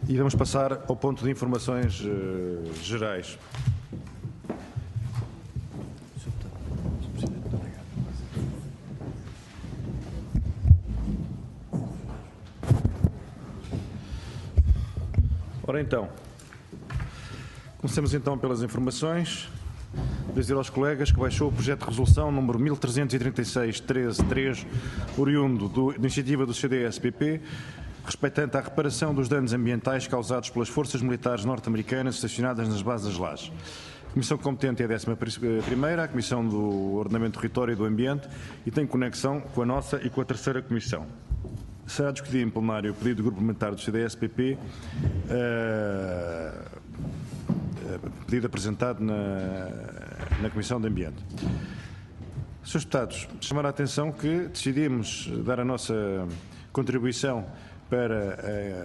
E vamos passar ao ponto de informações gerais. Ora então, comecemos então pelas informações. Dizer aos colegas que baixou o projeto de resolução número 1336-13-3, oriundo da iniciativa do CDS-PP, respeitante à reparação dos danos ambientais causados pelas forças militares norte-americanas estacionadas nas bases das Lajes. A Comissão competente é a 11ª, a Comissão do Ordenamento do Território e do Ambiente, e tem conexão com a nossa e com a 3ª Comissão. Será discutido em plenário o pedido do Grupo Parlamentar do CDS-PP, pedido apresentado na Comissão de Ambiente. Senhores deputados, chamar a atenção que decidimos dar a nossa contribuição para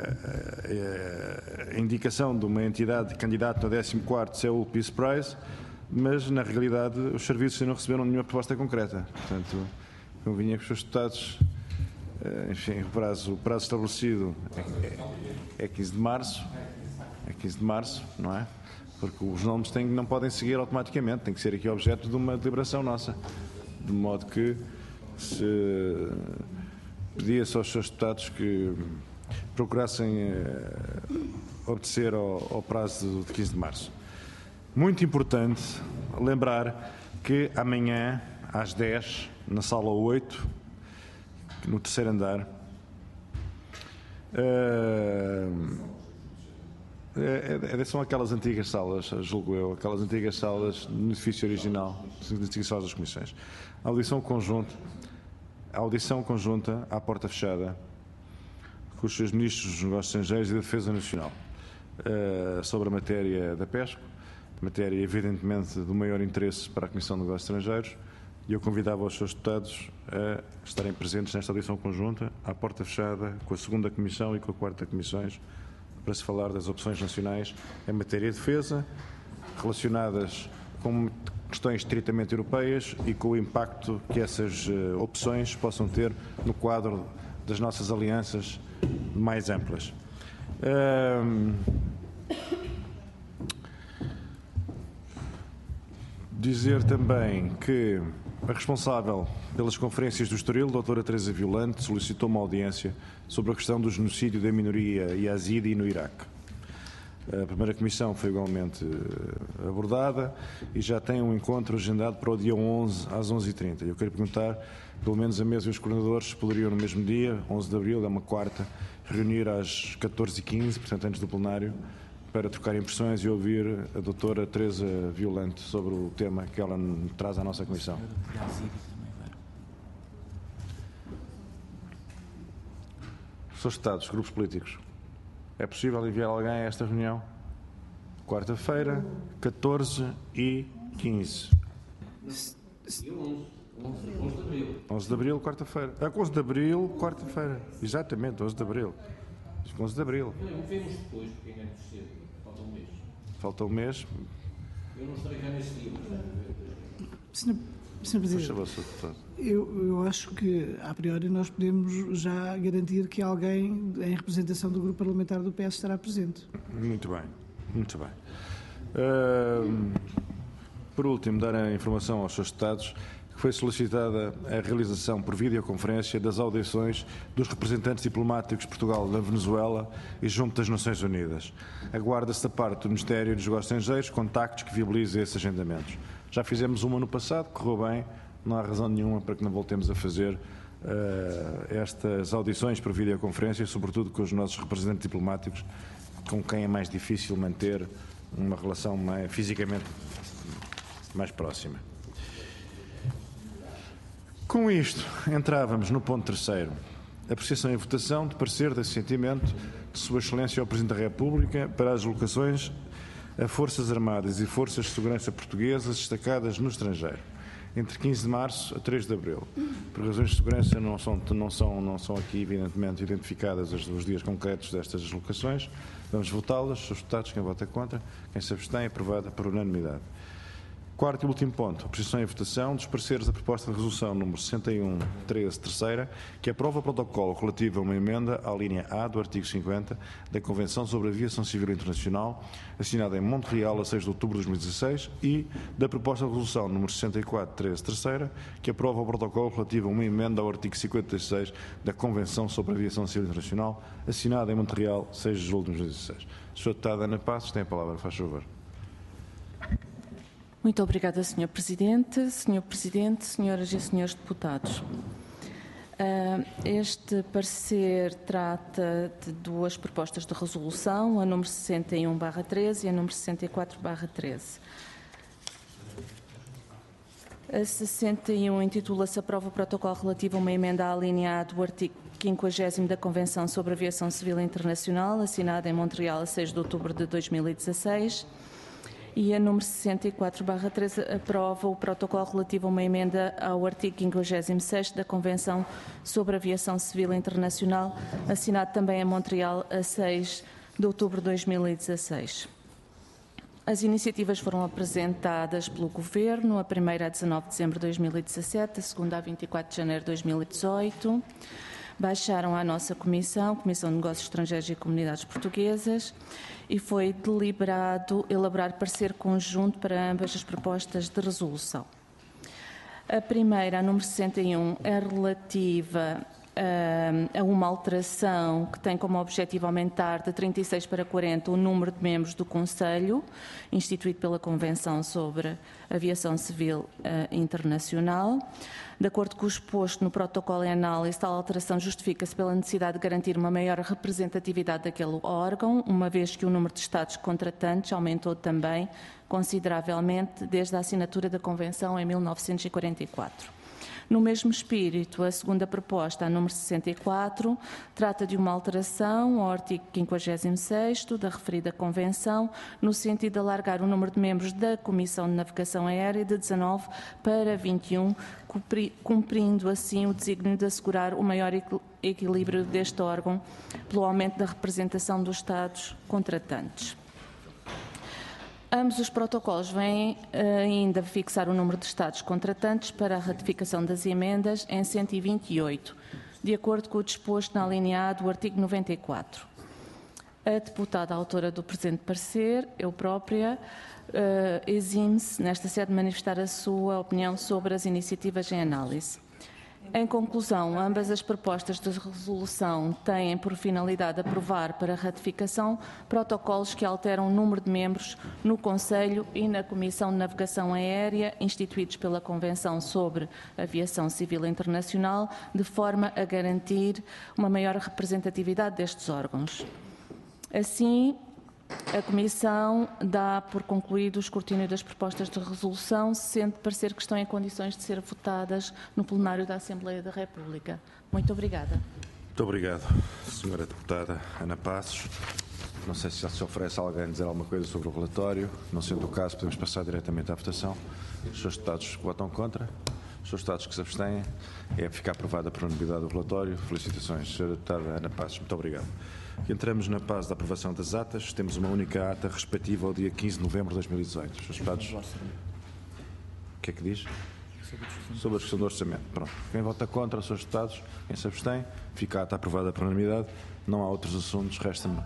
a indicação de uma entidade candidata ao 14º Seoul Peace Prize, mas na realidade os serviços não receberam nenhuma proposta concreta. Portanto, convinha que os senhores deputados, enfim, o prazo estabelecido é 15 de março, não é? Porque os nomes não podem seguir automaticamente, tem que ser aqui objeto de uma deliberação nossa, de modo que se pedia-se aos seus deputados que procurassem obedecer ao prazo de 15 de março. Muito importante lembrar que amanhã, às 10, na sala 8, no 3º andar, são aquelas antigas salas, julgo eu, aquelas antigas salas no edifício original, das antigas salas das comissões. Audição conjunta, à porta fechada, com os seus ministros dos Negócios Estrangeiros e da Defesa Nacional, sobre a matéria da pesca, matéria evidentemente do maior interesse para a Comissão de Negócios Estrangeiros, e eu convidava os seus deputados a estarem presentes nesta audição conjunta, à porta fechada, com a 2ª Comissão e com a 4ª Comissões, para se falar das opções nacionais em matéria de defesa, relacionadas com questões estritamente europeias e com o impacto que essas opções possam ter no quadro das nossas alianças mais amplas. Dizer também que a responsável pelas conferências do Estoril, a doutora Teresa Violante, solicitou uma audiência sobre a questão do genocídio da minoria yazidi no Iraque. A primeira comissão foi igualmente abordada e já tem um encontro agendado para o dia 11, às 11h30. Eu quero perguntar, pelo menos a mesa e os coordenadores poderiam no mesmo dia, 11 de abril, é uma quarta, reunir às 14h15, portanto antes do plenário, para trocar impressões e ouvir a doutora Teresa Violante sobre o tema que ela traz à nossa comissão. Senhores deputados, grupos políticos, é possível enviar alguém a esta reunião? Quarta-feira, 14h15. 11 de abril, quarta-feira. 11 de abril, quarta-feira. Exatamente, 11 de abril. 11 de abril. Vemos depois, porque ainda é muito cedo. Falta um mês. Falta um mês. Eu não estarei cá nesse dia, mas... Sr. Presidente, eu acho que, a priori, nós podemos já garantir que alguém em representação do Grupo Parlamentar do PS estará presente. Muito bem, muito bem. Por último, dar a informação aos seus deputados que foi solicitada a realização por videoconferência das audições dos representantes diplomáticos de Portugal na Venezuela e junto das Nações Unidas. Aguarda-se da parte do Ministério dos Negócios Estrangeiros contactos que viabilizem esses agendamentos. Já fizemos uma no passado, correu bem, não há razão nenhuma para que não voltemos a fazer estas audições por videoconferência, sobretudo com os nossos representantes diplomáticos, com quem é mais difícil manter uma relação fisicamente mais próxima. Com isto, entrávamos no ponto 3º. Apreciação e votação de parecer de assentimento de Sua Excelência ao Presidente da República para as deslocações a Forças Armadas e Forças de Segurança Portuguesas destacadas no estrangeiro, entre 15 de março a 3 de abril. Por razões de segurança não são aqui, evidentemente, identificadas os dias concretos destas deslocações. Vamos votá-las. Os deputados, quem vota contra, quem se abstém, aprovada por unanimidade. Quarto e último ponto, apresentação e votação dos pareceres da proposta de resolução número 61.13, terceira, que aprova o protocolo relativo a uma emenda à linha A do artigo 50 da Convenção sobre a Aviação Civil Internacional, assinada em Montreal a 6 de outubro de 2016, e da proposta de resolução número 64.13, terceira, que aprova o protocolo relativo a uma emenda ao artigo 56 da Convenção sobre a Aviação Civil Internacional, assinada em Montreal, 6 de julho de 2016. Sra. Deputada Ana Passos, tem a palavra, faz favor. Muito obrigada, Sr. Presidente. Sr. Presidente, senhoras e senhores deputados. Este parecer trata de duas propostas de resolução, a número 61/13 e a número 64/13. A 61 intitula-se Aprova o protocolo relativo a uma emenda à linha A do artigo 50º da Convenção sobre a Aviação Civil Internacional, assinada em Montreal a 6 de outubro de 2016. E a número 64/13 aprova o protocolo relativo a uma emenda ao artigo 56º da Convenção sobre a Aviação Civil Internacional, assinado também em Montreal a 6 de outubro de 2016. As iniciativas foram apresentadas pelo Governo, a primeira a 19 de dezembro de 2017, a segunda a 24 de janeiro de 2018. Baixaram à nossa Comissão de Negócios Estrangeiros e Comunidades Portuguesas, e foi deliberado elaborar parecer conjunto para ambas as propostas de resolução. A primeira, a número 61, é relativa a uma alteração que tem como objetivo aumentar de 36 para 40 o número de membros do Conselho, instituído pela Convenção sobre a Aviação Civil Internacional. De acordo com o exposto no protocolo em análise, tal alteração justifica-se pela necessidade de garantir uma maior representatividade daquele órgão, uma vez que o número de Estados contratantes aumentou também consideravelmente desde a assinatura da Convenção em 1944. No mesmo espírito, a segunda proposta, a número 64, trata de uma alteração ao artigo 56º da referida Convenção, no sentido de alargar o número de membros da Comissão de Navegação Aérea de 19 para 21, cumprindo assim o desígnio de assegurar o maior equilíbrio deste órgão pelo aumento da representação dos Estados contratantes. Ambos os protocolos vêm ainda fixar o número de Estados contratantes para a ratificação das emendas em 128, de acordo com o disposto na linha A do artigo 94. A deputada autora do presente parecer, eu própria, exime-se nesta sede de manifestar a sua opinião sobre as iniciativas em análise. Em conclusão, ambas as propostas de resolução têm por finalidade aprovar para ratificação protocolos que alteram o número de membros no Conselho e na Comissão de Navegação Aérea instituídos pela Convenção sobre a Aviação Civil Internacional, de forma a garantir uma maior representatividade destes órgãos. Assim, a Comissão dá por concluído o escrutínio das propostas de resolução, sendo parecer que estão em condições de ser votadas no plenário da Assembleia da República. Muito obrigada. Muito obrigado, Sra. Deputada Ana Passos. Não sei se já se oferece alguém dizer alguma coisa sobre o relatório. Não sendo o caso, podemos passar diretamente à votação. Os senhores deputados que votam contra, os senhores deputados que se abstêm, é ficar aprovada por unanimidade o relatório. Felicitações, Sra. Deputada Ana Passos. Muito obrigado. Entramos na fase da aprovação das atas. Temos uma única ata respectiva ao dia 15 de novembro de 2018. Os senhores deputados, o que é que diz? Sobre a discussão do orçamento. Pronto. Quem vota contra, os senhores deputados, quem se abstém, fica a ata aprovada por unanimidade. Não há outros assuntos, resta-me.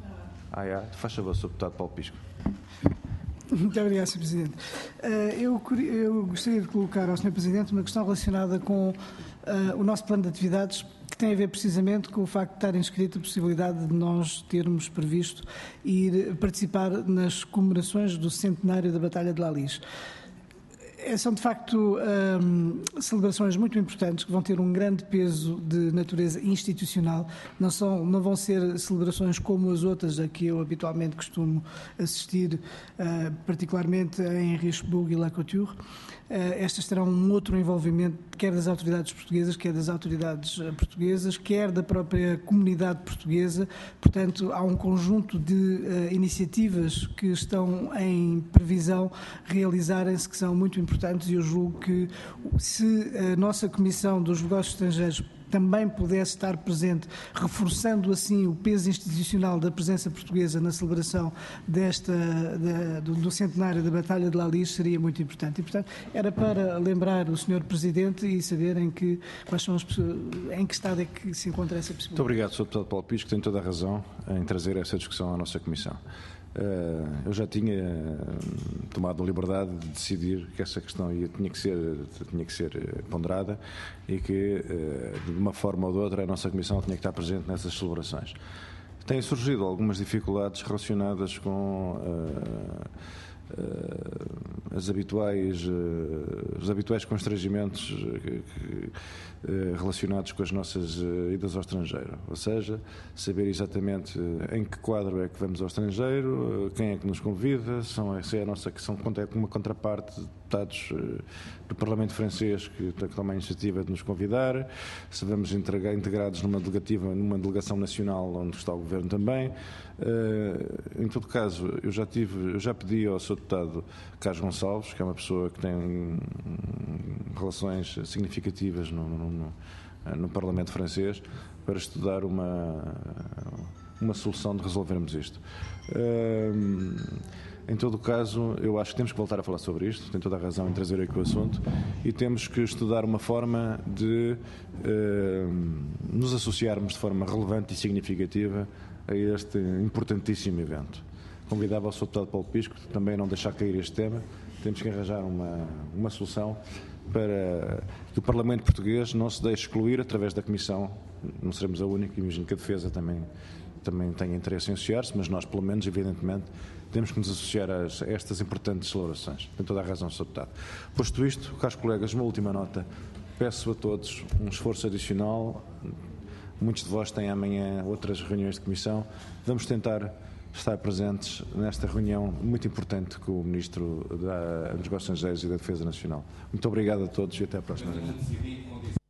Faz favor, Sr. Deputado Paulo Pisco. Muito obrigado, Sr. Presidente. Eu gostaria de colocar ao Sr. Presidente uma questão relacionada com o nosso plano de atividades, que tem a ver precisamente com o facto de estar inscrita a possibilidade de nós termos previsto ir participar nas comemorações do centenário da Batalha de Lalis. São, de facto, celebrações muito importantes que vão ter um grande peso de natureza institucional. Não vão ser celebrações como as outras a que eu habitualmente costumo assistir, particularmente em Richebourg e La Couture. Estas terão um outro envolvimento, quer das autoridades portuguesas, quer da própria comunidade portuguesa. Portanto, há um conjunto de iniciativas que estão em previsão realizarem-se, que são muito importantes, e eu julgo que, se a nossa Comissão dos Negócios Estrangeiros também pudesse estar presente, reforçando assim o peso institucional da presença portuguesa na celebração do centenário da Batalha de Lalis, seria muito importante. E, portanto, era para lembrar o Sr. Presidente e saber em que estado é que se encontra essa possibilidade. Muito obrigado, Sr. Deputado Paulo Pisco, tem toda a razão em trazer essa discussão à nossa Comissão. Eu já tinha tomado a liberdade de decidir que essa questão tinha que ser ponderada e que, de uma forma ou de outra, a nossa Comissão tinha que estar presente nessas celebrações. Têm surgido algumas dificuldades relacionadas com os habituais constrangimentos relacionados com as nossas idas ao estrangeiro, ou seja, saber exatamente em que quadro é que vamos ao estrangeiro, quem é que nos convida, se é a nossa questão, é uma contraparte de deputados do Parlamento francês que toma a iniciativa de nos convidar, se vamos integrados numa delegação nacional onde está o Governo também. Em todo caso, eu já pedi ao Sr. Deputado Carlos Gonçalves, que é uma pessoa que tem relações significativas no Parlamento francês, para estudar uma solução de resolvermos isto. Em todo o caso, eu acho que temos que voltar a falar sobre isto, tem toda a razão em trazer aqui o assunto, e temos que estudar uma forma de nos associarmos de forma relevante e significativa a este importantíssimo evento. Convidava o Sr. Deputado Paulo Pisco também a não deixar cair este tema. Temos que arranjar uma solução para que o Parlamento português não se deixe excluir através da Comissão. Não seremos a única, imagino que a Defesa também tem interesse em associar-se, mas nós, pelo menos, evidentemente, temos que nos associar a estas importantes celebrações. Tem toda a razão, Sr. Deputado. Posto isto, caros colegas, uma última nota. Peço a todos um esforço adicional. Muitos de vós têm amanhã outras reuniões de comissão. Vamos tentar estar presentes nesta reunião muito importante com o Ministro dos Negócios Estrangeiros e da Defesa Nacional. Muito obrigado a todos e até à próxima.